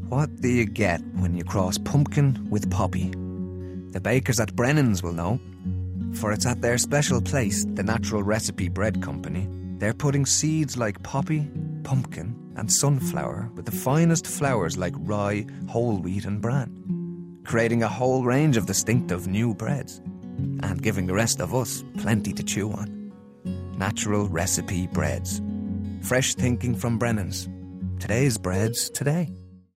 What do you get when you cross pumpkin with poppy? The bakers at Brennan's will know, for it's at their special place, the Natural Recipe Bread Company. They're putting seeds like poppy, pumpkin and sunflower with the finest flours like rye, whole wheat and bran, creating a whole range of distinctive new breads and giving the rest of us plenty to chew on. Natural Recipe Breads. Fresh thinking from Brennan's. Today's breads today.